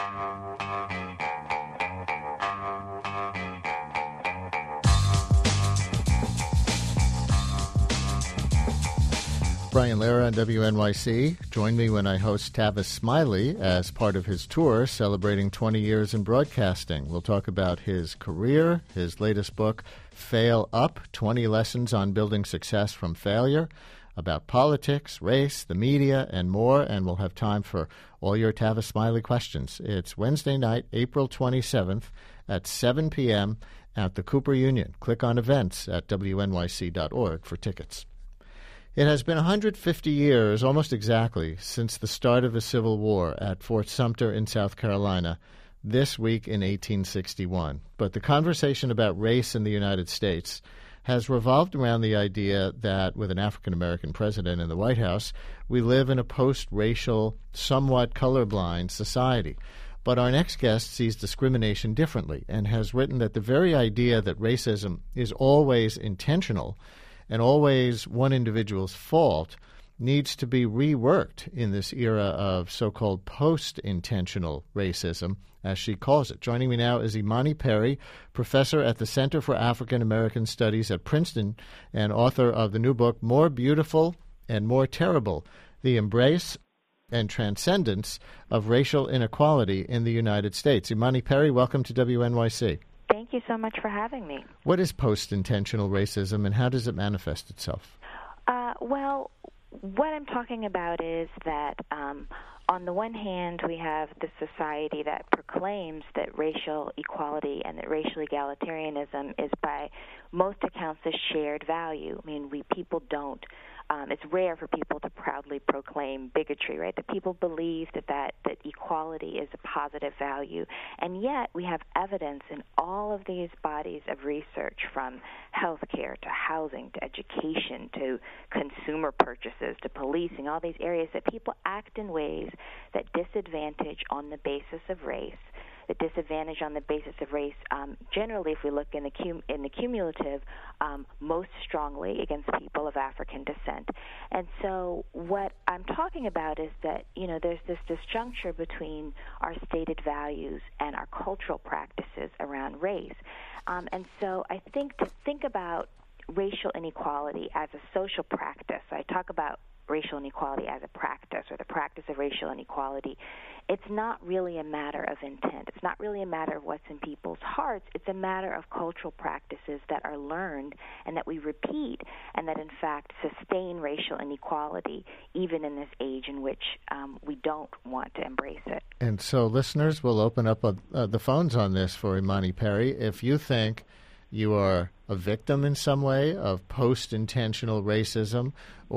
Brian Lehrer on WNYC. Join me when I host Tavis Smiley as part of his tour celebrating 20 years in broadcasting. We'll talk about his career, his latest book, Fail Up, 20 Lessons on Building Success from Failure, about politics, race, the media, and more, and we'll have time for all your Tavis Smiley questions. It's Wednesday night, April 27th at 7 p.m. at the Cooper Union. Click on events at wnyc.org for tickets. It has been 150 years, almost exactly, since the start of the Civil War at Fort Sumter in South Carolina, this week in 1861. But the conversation about race in the United States has revolved around the idea that, with an African-American president in the White House, we live in a post-racial, somewhat colorblind society. But our next guest sees discrimination differently and has written that the very idea that racism is always intentional and always one individual's fault needs to be reworked in this era of so-called post-intentional racism, as she calls it. Joining me now is Imani Perry, professor at the Center for African American Studies at Princeton and author of the new book, More Beautiful and More Terrible, The Embrace and Transcendence of Racial Inequality in the United States. Imani Perry, welcome to WNYC. Thank you so much for having me. What is post-intentional racism, and how does it manifest itself? Well, what I'm talking about is that on the one hand, we have the society that proclaims that racial equality and that racial egalitarianism is by most accounts a shared value. I mean, people don't. It's rare for people to proudly proclaim bigotry, right? That people believe that equality is a positive value. And yet we have evidence in all of these bodies of research, from healthcare to housing to education to consumer purchases to policing, all these areas, that people act in ways that disadvantage on the basis of race. The disadvantage on the basis of race, generally, if we look in the cumulative, most strongly against people of African descent. And so what I'm talking about is that, there's this disjuncture between our stated values and our cultural practices around race. And so I think to think about racial inequality as a social practice, I talk about racial inequality as a practice, or the practice of racial inequality, it's not really a matter of intent. It's not really a matter of what's in people's hearts. It's a matter of cultural practices that are learned and that we repeat, and that in fact sustain racial inequality even in this age in which we don't want to embrace it. And so listeners will open up the phones on this for Imani Perry. If you think you are a victim in some way of post-intentional racism,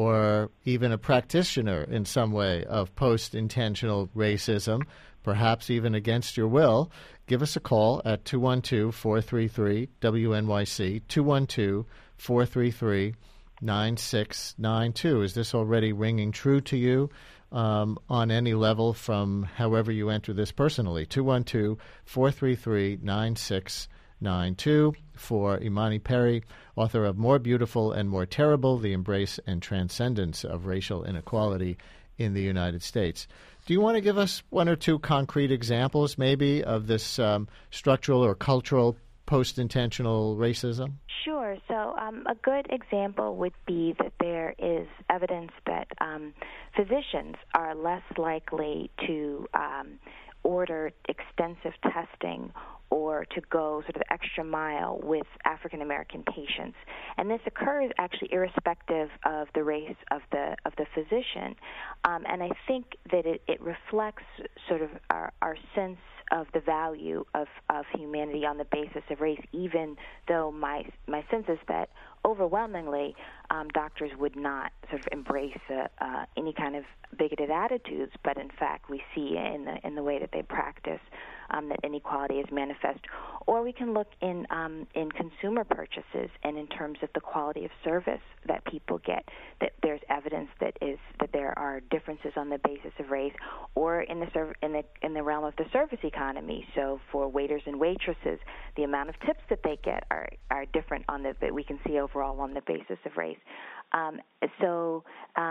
or even a practitioner in some way of post-intentional racism, perhaps even against your will, give us a call at 212-433-WNYC, 212-433-9692. Is this already ringing true to you on any level from however you enter this personally? 212-433-9692 for Imani Perry, author of More Beautiful and More Terrible, The Embrace and Transcendence of Racial Inequality in the United States. Do you want to give us one or two concrete examples maybe of this structural or cultural post-intentional racism? Sure. So a good example would be that there is evidence that physicians are less likely to order extensive testing or to go sort of the extra mile with African-American patients. And this occurs actually irrespective of the race of the physician. And I think that it reflects sort of our sense of the value of humanity on the basis of race, even though my sense is that overwhelmingly doctors would not sort of embrace any kind of bigoted attitudes, but in fact we see in the way that they practice that inequality is manifest. Or we can look in consumer purchases and in terms of the quality of service that people get, that there's evidence that there are differences on the basis of race, or in the realm of the service economy. So for waiters and waitresses, the amount of tips that they get are different that we can see overall on the basis of race.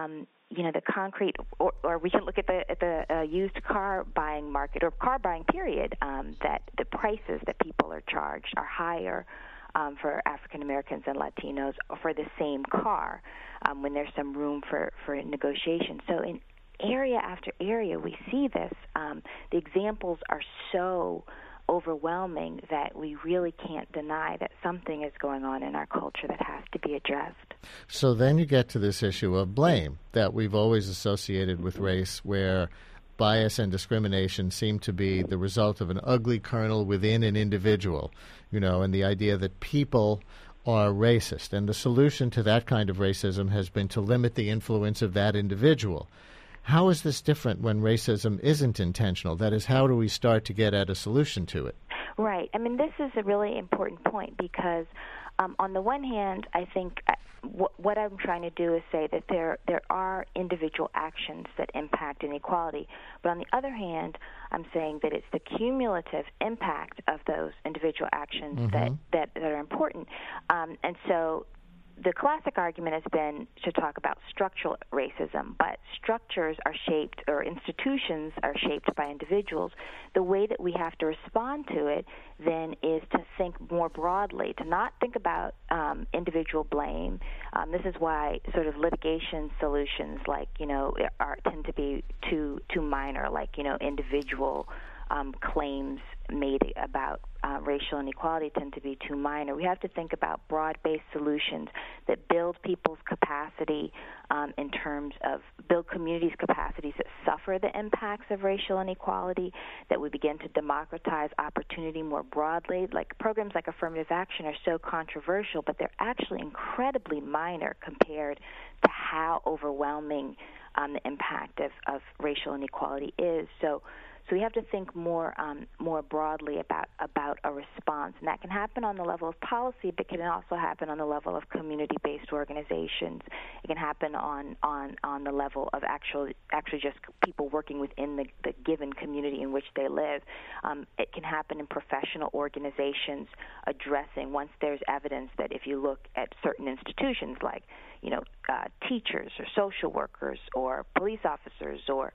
the concrete, or we can look at the used car buying market or car buying period, that the prices that people are charged are higher for African Americans and Latinos for the same car when there's some room for negotiation. So in area after area, we see this. The examples are so overwhelming that we really can't deny that something is going on in our culture that has to be addressed. So then you get to this issue of blame that we've always associated with race, where bias and discrimination seem to be the result of an ugly kernel within an individual, and the idea that people are racist. And the solution to that kind of racism has been to limit the influence of that individual. How is this different when racism isn't intentional? That is, how do we start to get at a solution to it? Right. I mean, this is a really important point because on the one hand, I think what I'm trying to do is say that there are individual actions that impact inequality. But on the other hand, I'm saying that it's the cumulative impact of those individual actions that are important. And so the classic argument has been to talk about structural racism, but structures are shaped, or institutions are shaped by individuals. The way that we have to respond to it then is to think more broadly, to not think about individual blame. This is why sort of litigation solutions tend to be too minor, like individual claims made about racial inequality tend to be too minor. We have to think about broad-based solutions that build people's capacity in terms of build communities' capacities that suffer the impacts of racial inequality, that we begin to democratize opportunity more broadly. Like programs like affirmative action are so controversial, but they're actually incredibly minor compared to how overwhelming the impact of racial inequality is. So we have to think more broadly about a response, and that can happen on the level of policy, but can also happen on the level of community-based organizations. It can happen on the level of actually just people working within the given community in which they live. It can happen in professional organizations addressing, once there's evidence that if you look at certain institutions like teachers or social workers or police officers or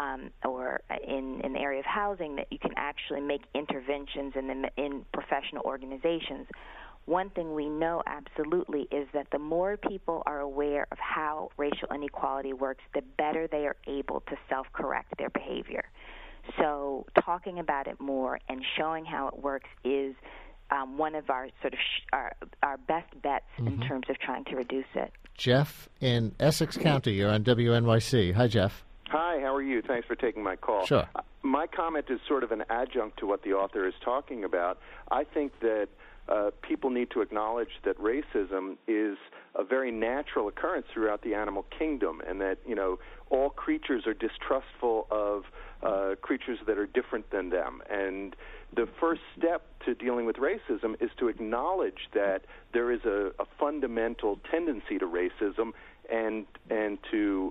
in the area of housing, that you can actually make interventions in professional organizations. One thing we know absolutely is that the more people are aware of how racial inequality works, the better they are able to self-correct their behavior. So talking about it more and showing how it works is one of our sort of our best bets in terms of trying to reduce it. Jeff in Essex County, you're on WNYC. Hi, Jeff. Hi, how are you? Thanks for taking my call. Sure. My comment is sort of an adjunct to what the author is talking about. I think that people need to acknowledge that racism is a very natural occurrence throughout the animal kingdom, and that, all creatures are distrustful of creatures that are different than them. And the first step to dealing with racism is to acknowledge that there is a fundamental tendency to racism, and to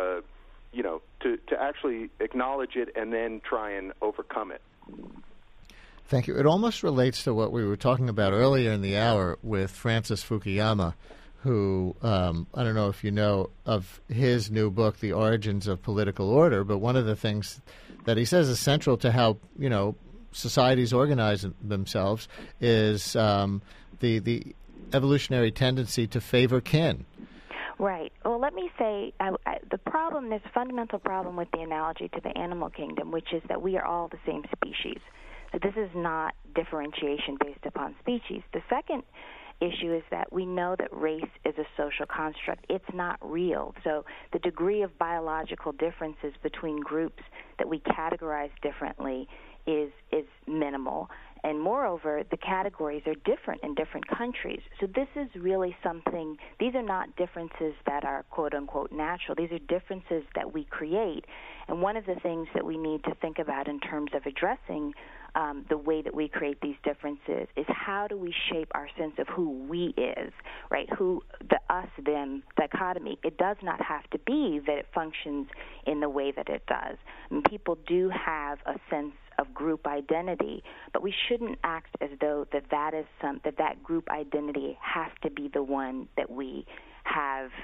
actually acknowledge it and then try and overcome it. Thank you. It almost relates to what we were talking about earlier in the hour with Francis Fukuyama, who, I don't know if you know of his new book, The Origins of Political Order, but one of the things that he says is central to how, societies organize themselves is the evolutionary tendency to favor kin. Right. Well, let me say there's a fundamental problem with the analogy to the animal kingdom, which is that we are all the same species. So this is not differentiation based upon species. The second issue is that we know that race is a social construct. It's not real. So the degree of biological differences between groups that we categorize differently is minimal. And moreover, the categories are different in different countries. So this is really something, these are not differences that are quote-unquote natural. These are differences that we create. And one of the things that we need to think about in terms of addressing the way that we create these differences is how do we shape our sense of who we is, right? Who, the us-them dichotomy. It does not have to be that it functions in the way that it does. I mean, people do have a sense of group identity, but we shouldn't act as though that group identity has to be the one that we have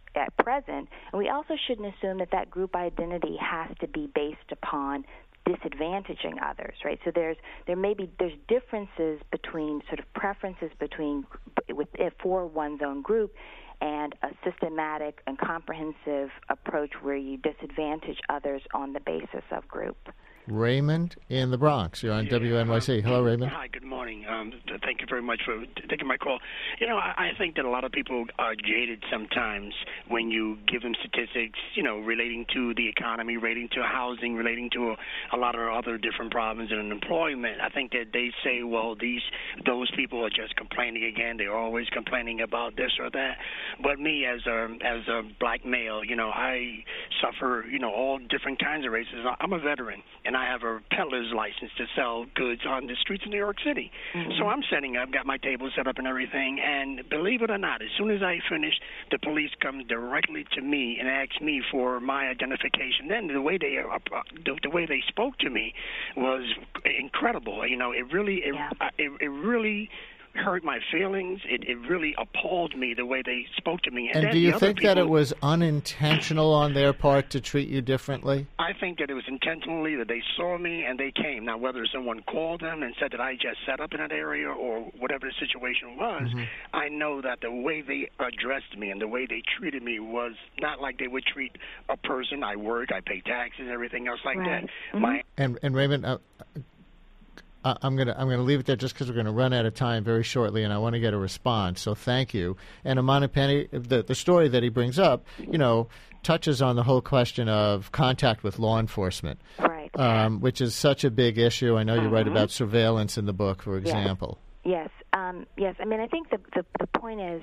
at present, and we also shouldn't assume that group identity has to be based upon disadvantaging others, right? So there's differences between sort of preferences for one's own group and a systematic and comprehensive approach where you disadvantage others on the basis of group. Raymond in the Bronx. You're on WNYC. Hello, Raymond. Hi, good morning. Thank you very much for taking my call. I think that a lot of people are jaded sometimes when you give them statistics, relating to the economy, relating to housing, relating to a lot of other different problems in employment. I think that they say, well, those people are just complaining again. They're always complaining about this or that. But me, as a black male, I suffer, all different kinds of races. I'm a veteran, and I have a peddler's license to sell goods on the streets of New York City. Mm-hmm. So I'm got my table set up and everything, and believe it or not, as soon as I finish, the police come directly to me and ask me for my identification. Then the way they spoke to me was incredible. It really hurt my feelings. It really appalled me the way they spoke to me. And do you think that it was unintentional on their part to treat you differently? I think that it was intentionally that they saw me and they came. Now, whether someone called them and said that I just set up in that area or whatever the situation was, mm-hmm. I know that the way they addressed me and the way they treated me was not like they would treat a person. I work, I pay taxes, everything else like that. Mm-hmm. And Raymond, I'm gonna leave it there just because we're going to run out of time very shortly, and I want to get a response. So thank you. And Imani Penny, the story that he brings up, touches on the whole question of contact with law enforcement, right? Which is such a big issue. I know you write about surveillance in the book, for example. Yes. Yes. I mean, I think the point is.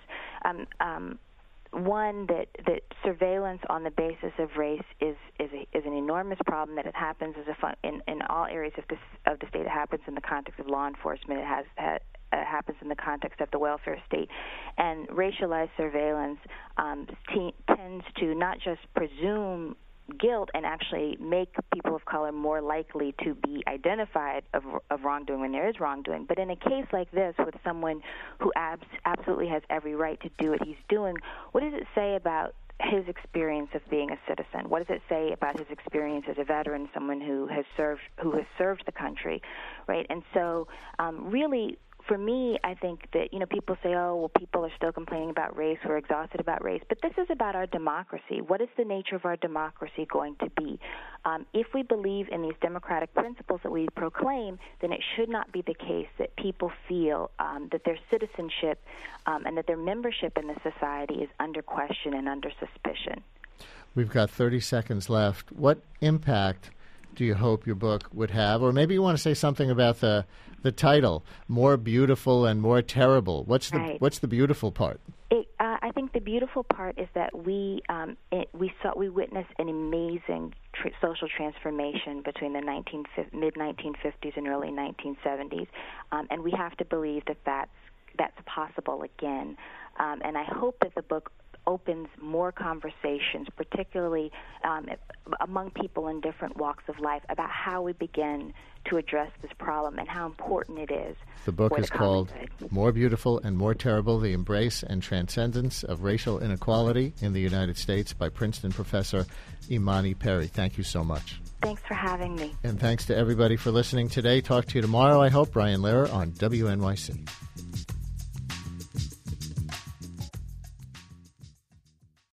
One, that surveillance on the basis of race is an enormous problem, that it happens in all areas of the state. It happens in the context of law enforcement. It happens in the context of the welfare state. And racialized surveillance tends to not just presume guilt and actually make people of color more likely to be identified of wrongdoing when there is wrongdoing. But in a case like this, with someone who absolutely has every right to do what he's doing, what does it say about his experience of being a citizen? What does it say about his experience as a veteran, someone who has served the country, right? And so, really, for me, I think that, people say, oh, well, people are still complaining about race, we're exhausted about race, but this is about our democracy. What is the nature of our democracy going to be? If we believe in these democratic principles that we proclaim, then it should not be the case that people feel that their citizenship and that their membership in the society is under question and under suspicion. We've got 30 seconds left. What impact do you hope your book would have? Or maybe you want to say something about the title, More Beautiful and More Terrible. What's the beautiful part? I think the beautiful part is that we witnessed an amazing social transformation between the mid-1950s and early 1970s, and we have to believe that that's possible again. And I hope that the book opens more conversations, particularly among people in different walks of life, about how we begin to address this problem and how important it is. The book is called More Beautiful and More Terrible, The Embrace and Transcendence of Racial Inequality in the United States by Princeton professor Imani Perry. Thank you so much. Thanks for having me. And thanks to everybody for listening today. Talk to you tomorrow, I hope. Brian Lehrer on WNYC.